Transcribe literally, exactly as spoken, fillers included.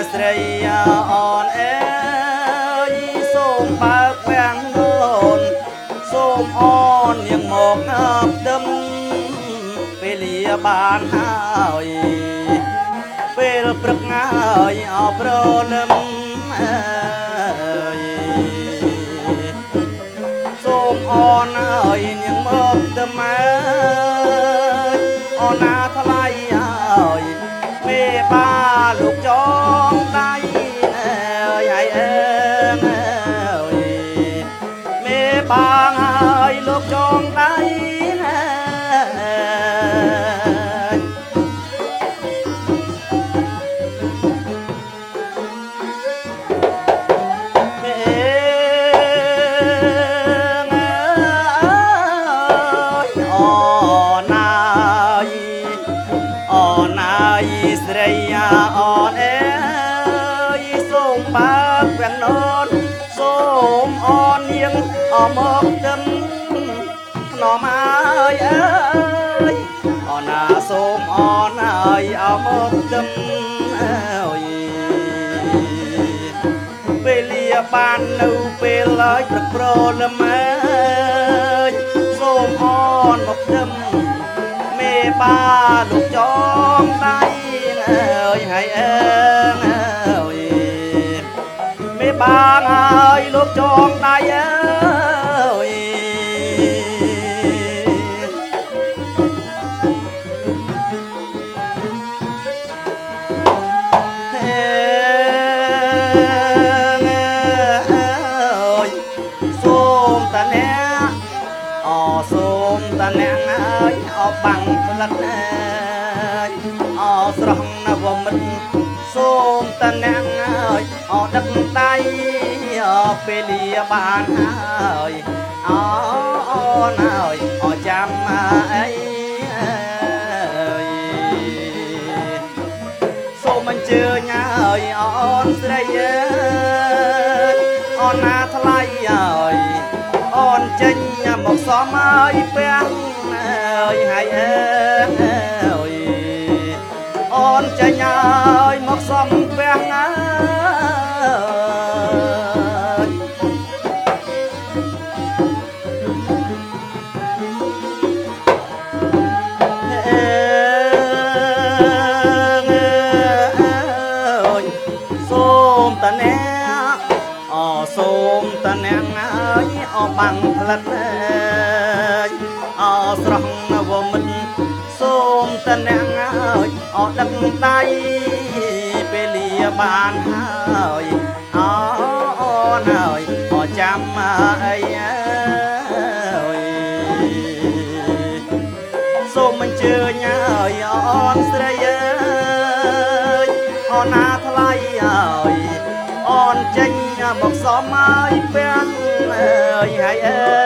ស្រីអូនអើយសូមបើកវាំងដូនសូមអូននាងមកផ្ទឹមពេលលាបានហើយពេលព្រឹកហើយអោប្រលឹមអើយសូមអូនហើយនាងមកផ្ទឹមអើយអូនណាថ្លៃហើយមេបាលោកចងដៃអើយហើយអើយមេបាងហើយលោកចងដៃស្រីអូនអើយសូមបើកវាំងនោនសូមអូននាងអមកទឹមខ្នំអើយអើយអូនណាសូមអូនអើយអមកទឹមអើយពេលលាបាននៅពេលហើយព្រឹកព្រលឹមអើយសូមអូនមកទឹមមេបាលោកចងដៃអើយហើយអើយមេបាងហើយលោកចងដៃអើយសូមតាអ្នកអសូមតាអ្នកអើយអបាំងផ្លិតអើយអស្រស់ណាវមិនសូមតាអ្នកអើយអដឹកដៃអពេលលាបានហើយអអូនអើយអចាំអីអើយសូមអញ្ជើញអើយអូនស្រីអើយអូនណាថ្លៃអើយអូនចេញមកសមហើយពាំងអើយហើយអើយអូនចេញហើយមកសមពាំងអើយសូមតាអ្នកអសូមតាអ្នកអើយអបាំងផ្លិតអើយអស្រស់ណាវមិនសូមតាអ្នកអើយអដឹកដៃពេលលាបានហើយអអូនអើយអចាំអីអើយសូមអញ្ជើញអើយអូនស្រីអើយអូនណាថ្លៃអើយអូនចេញមកសមហើយពាំងអើយហើយអើ